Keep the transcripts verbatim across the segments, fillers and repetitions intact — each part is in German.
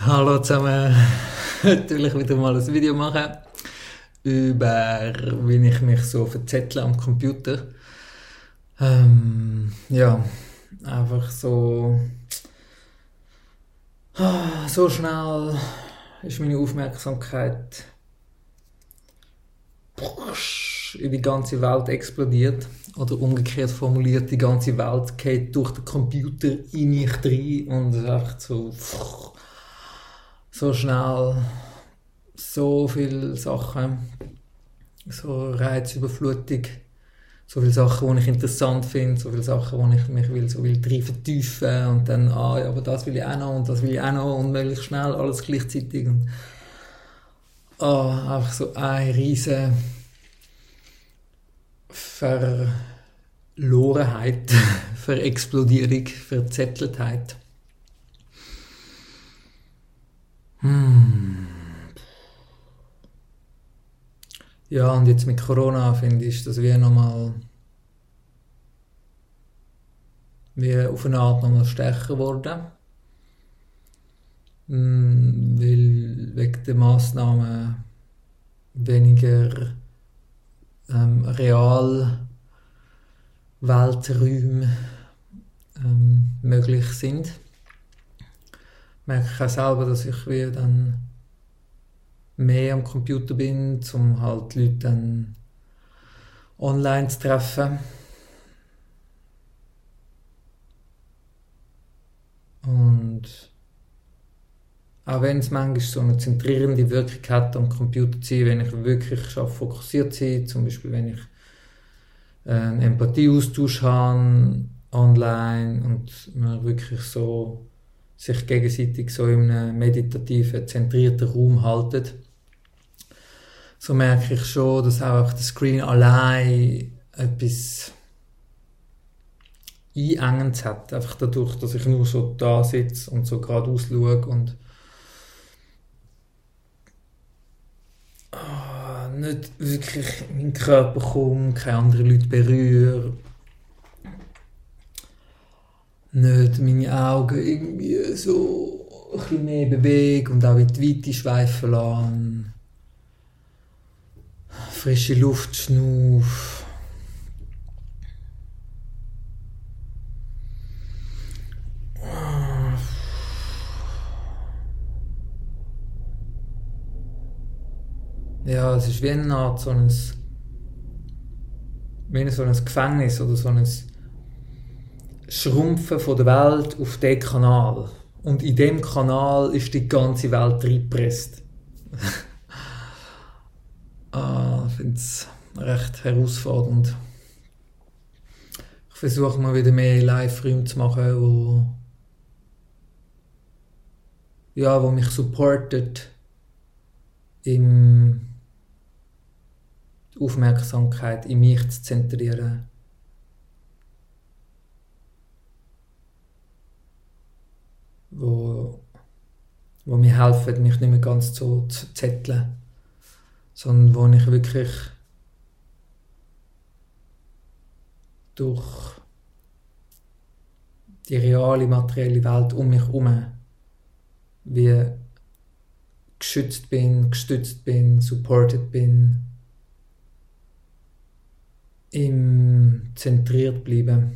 Hallo zusammen, heute will ich wieder mal ein Video machen über, wie ich mich so verzettle am Computer. Ähm, ja, einfach so, so schnell ist meine Aufmerksamkeit in die ganze Welt explodiert. Oder umgekehrt formuliert, die ganze Welt geht durch den Computer in mich rein und es ist echt so, so schnell, so viele Sachen, so Reizüberflutung, so viele Sachen, die ich interessant finde, so viele Sachen, wo ich mich will, so will drin vertiefen und dann, ah ja, aber das will ich auch noch und das will ich auch noch und möglichst schnell, alles gleichzeitig und ah, einfach so eine riesen Verlorenheit, Verexplodierung, Verzetteltheit. Hm. Ja, und jetzt mit Corona finde ich, dass wir nochmal wie auf eine Art nochmal stärker geworden. Hm, weil wegen der Massnahmen weniger ähm, real Welträume ähm, möglich sind. Merke ich auch selber, dass ich wie dann mehr am Computer bin, um halt die Leute dann online zu treffen. Und auch wenn es manchmal so eine zentrierende Wirkung hat, am Computer zu sein, wenn ich wirklich schaffe, fokussiert zu sein, zum Beispiel wenn ich einen Empathieaustausch habe online und man wirklich so sich gegenseitig so in einem meditativen, zentrierten Raum haltet, so merke ich schon, dass auch der Screen allein etwas Einengendes hat. Einfach dadurch, dass ich nur so da sitze und so geradeaus schaue und oh, nicht wirklich in meinen Körper komme, keine anderen Leute berühre, nicht meine Augen irgendwie so ein bisschen mehr bewege und auch in die Weite schweifen lassen. Frische Luft schnuff. Ja, es ist wie eine Art so ein, wie so ein Gefängnis oder so ein Schrumpfen von der Welt auf diesen Kanal. Und in dem Kanal ist die ganze Welt reingepresst. ah, ich finde es recht herausfordernd. Ich versuche mal wieder mehr Live-Räume zu machen, wo, ja, wo mich supportet, im die Aufmerksamkeit in mich zu zentrieren. Wo, wo mir helfen, mich nicht mehr ganz so zu zetteln, sondern wo ich wirklich durch die reale, materielle Welt um mich herum wie geschützt bin, gestützt bin, supported bin, im zentriert bleiben.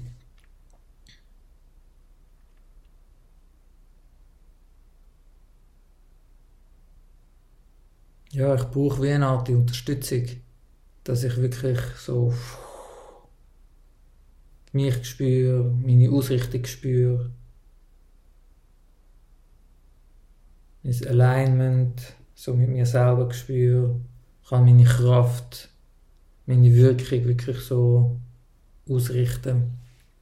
Ja, ich brauche wie eine Art Unterstützung, dass ich wirklich so mich spüre, meine Ausrichtung spüre, mein Alignment so mit mir selber spüre, kann meine Kraft, meine Wirkung wirklich so ausrichten.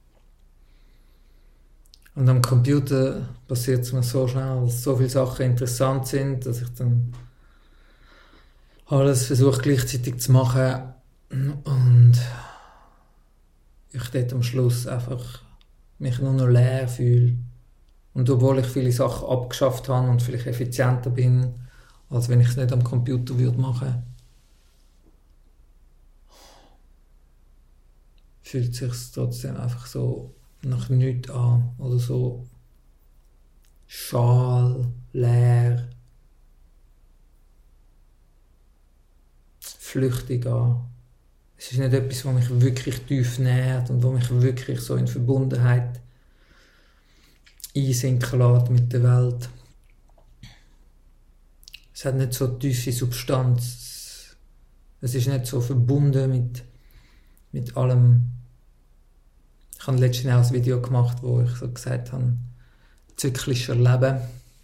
Und am Computer passiert es mir so schnell, dass so viele Sachen interessant sind, dass ich dann alles versuche gleichzeitig zu machen und ich dort am Schluss einfach mich nur noch leer fühle. Und obwohl ich viele Sachen abgeschafft habe und vielleicht effizienter bin, als wenn ich es nicht am Computer würde machen, fühlt es sich trotzdem einfach so nach nichts an oder so schal, leer. flüchtig an. Es ist nicht etwas, was mich wirklich tief nährt und was mich wirklich so in Verbundenheit einsinken lässt mit der Welt. Es hat nicht so tiefe Substanz. Es ist nicht so verbunden mit, mit allem. Ich habe letztens auch ein Video gemacht, wo ich so gesagt habe, zyklischer Leben.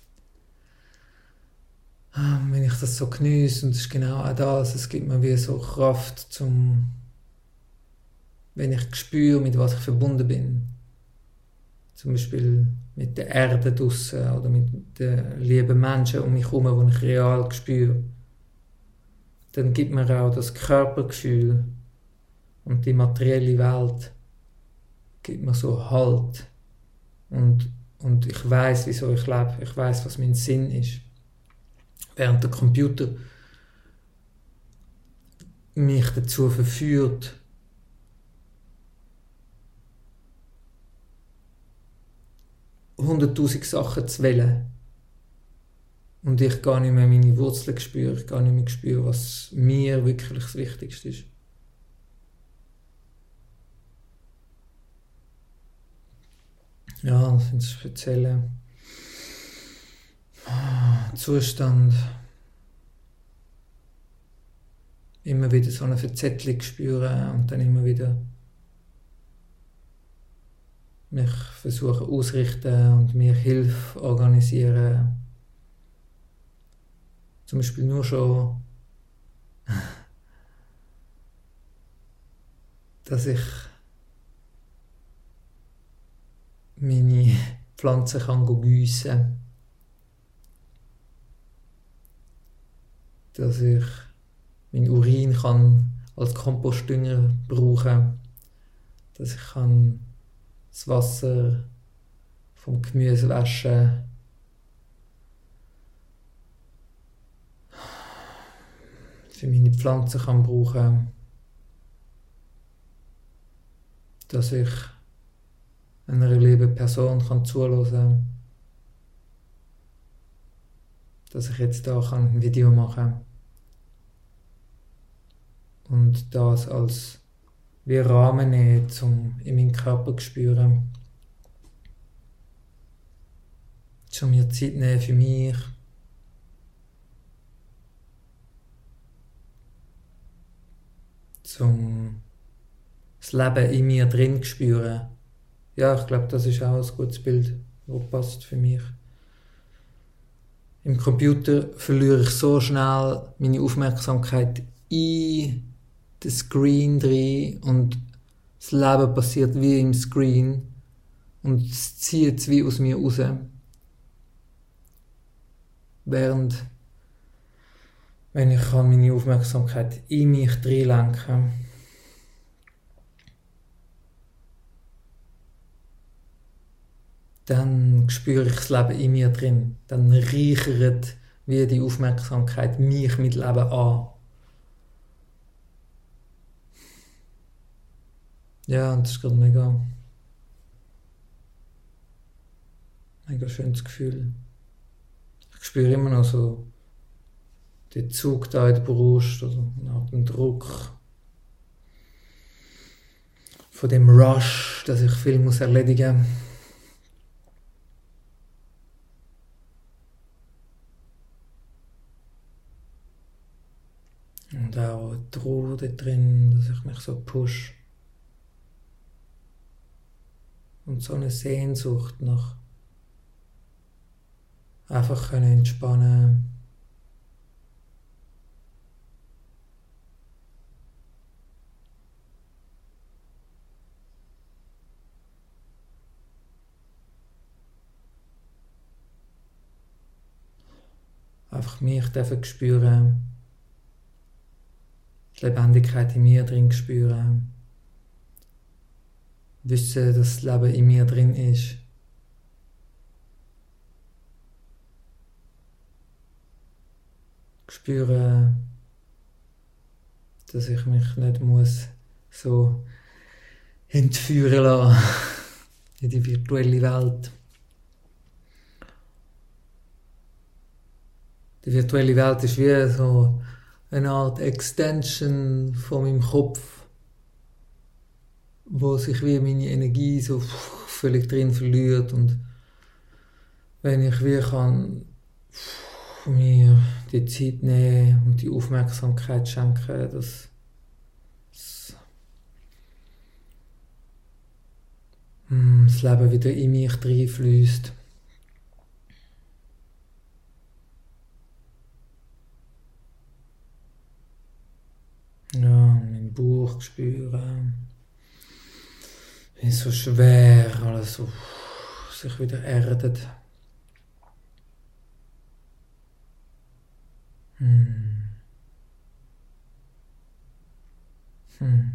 Wenn ich das so geniesse, und es ist genau auch das, es gibt mir wie so Kraft, zum, wenn ich spüre, mit was ich verbunden bin. Zum Beispiel mit der Erde draussen oder mit den lieben Menschen um mich herum, die ich real spüre. Dann gibt mir auch das Körpergefühl und die materielle Welt gibt mir so Halt. Und, und ich weiss, wieso ich lebe. Ich weiss, was mein Sinn ist. Während der Computer mich dazu verführt, hunderttausend Sachen zu wählen. Und ich gar nicht mehr meine Wurzeln spüre, ich gar nicht mehr spüre, was mir wirklich das Wichtigste ist. Ja, das sind spezielle Zustand. Immer wieder so eine Verzettelung spüren und dann immer wieder mich versuchen ausrichten und mir Hilfe organisieren. Zum Beispiel nur schon, dass ich meine Pflanzen kann gießen kann. Dass ich meinen Urin kann als Kompostdünger brauchen kann. Dass ich kann das Wasser vom Gemüse waschen. Für meine Pflanzen kann brauchen. Dass ich einer lieben Person kann zuhören kann. Dass ich jetzt da kann ein Video machen kann. Und das als wie Rahmen nehmen, um in meinen Körper zu spüren. Um mir Zeit nehmen für mich. Um das Leben in mir drin zu spüren. Ja, ich glaube, das ist auch ein gutes Bild, das passt für mich. Im Computer verliere ich so schnell meine Aufmerksamkeit in den Screen drin und das Leben passiert wie im Screen und es zieht es wie aus mir raus. Während, wenn ich meine Aufmerksamkeit in mich drin lenke, dann spüre ich das Leben in mir drin. Dann reichert wie die Aufmerksamkeit mich mit Leben an. Ja, und das ist gerade mega, mega schönes Gefühl. Ich spüre immer noch so den Zug da in der Brust, oder den Druck von dem Rush, dass ich viel muss erledigen muss. Und auch die Ruhe da drin, dass ich mich so push. Und so eine Sehnsucht nach einfach können entspannen. Einfach mich dürfen spüren. Die Lebendigkeit in mir drin spüren. Wissen, dass das Leben in mir drin ist. Spüren, dass ich mich nicht muss so entführen lassen in die virtuelle Welt. Die virtuelle Welt ist wie so eine Art Extension von meinem Kopf, wo sich wie meine Energie so völlig drin verliert, und wenn ich wie kann mir die Zeit nehmen und die Aufmerksamkeit schenken, dass das, das Leben wieder in mich reinfließt. Ja, meinen Bauch spüren. Wie es so schwer alles so sich wieder erdet. Hm. Hm.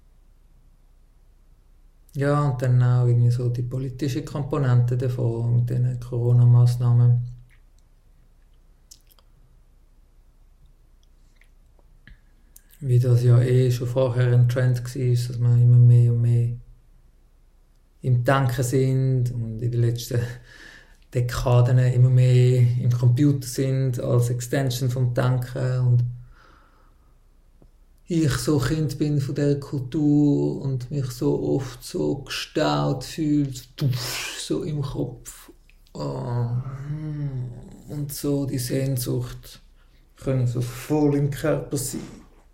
Ja, und dann auch irgendwie so die politische Komponente davon mit den Corona-Massnahmen. Wie das ja eh schon vorher ein Trend war, dass wir immer mehr und mehr im Denken sind und in den letzten Dekaden immer mehr im Computer sind als Extension vom Denken, und ich so Kind bin von dieser Kultur und mich so oft so gestaut fühle, so im Kopf, oh, und so die Sehnsucht können so voll im Körper sein,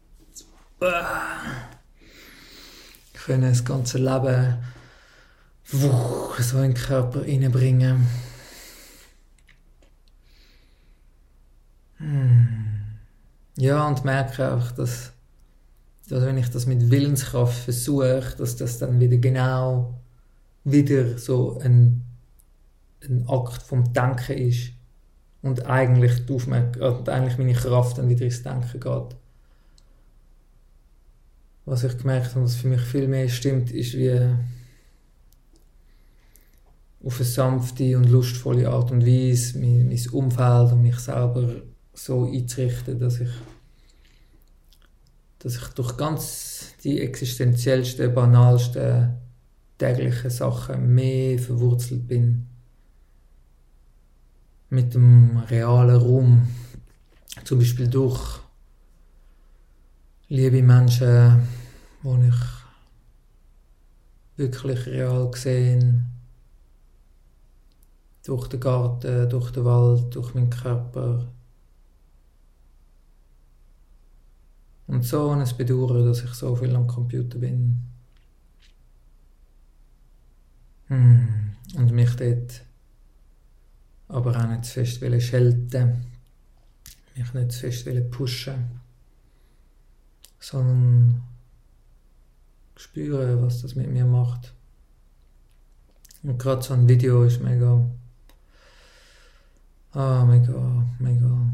können das ganze Leben so in den Körper reinbringen. Ja, und merke einfach, dass, dass wenn ich das mit Willenskraft versuche, dass das dann wieder genau wieder so ein, ein Akt vom Denken ist und eigentlich, die Aufmerk- und eigentlich meine Kraft dann wieder ins Denken geht. Was ich gemerkt habe, was für mich viel mehr stimmt, ist wie auf eine sanfte und lustvolle Art und Weise mein, mein Umfeld und mich selber so einzurichten, dass ich, dass ich durch ganz die existenziellsten, banalsten täglichen Sachen mehr verwurzelt bin mit dem realen Raum. Zum Beispiel durch liebe Menschen, die ich wirklich real gesehen, durch den Garten, durch den Wald, durch meinen Körper. Und so ein Bedauern, dass ich so viel am Computer bin. Hm. Und mich dort aber auch nicht zu fest schelten, mich nicht zu fest pushen, sondern spüren, was das mit mir macht. Und gerade so ein Video ist mega, ah, mega, mega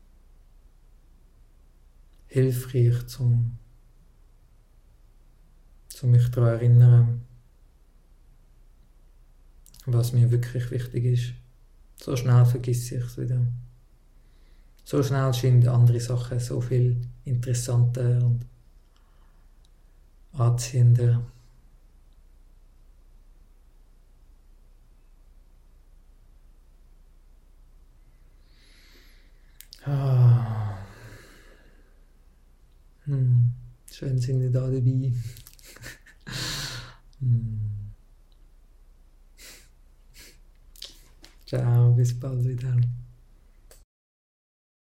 hilfreich, zum, zum mich daran erinnern, was mir wirklich wichtig ist. So schnell vergesse ich es wieder. So schnell scheinen andere Sachen so viel interessanter und anziehender. Ah. Hm. Schön sind ihr da dabei. hm. Ciao, bis bald wieder.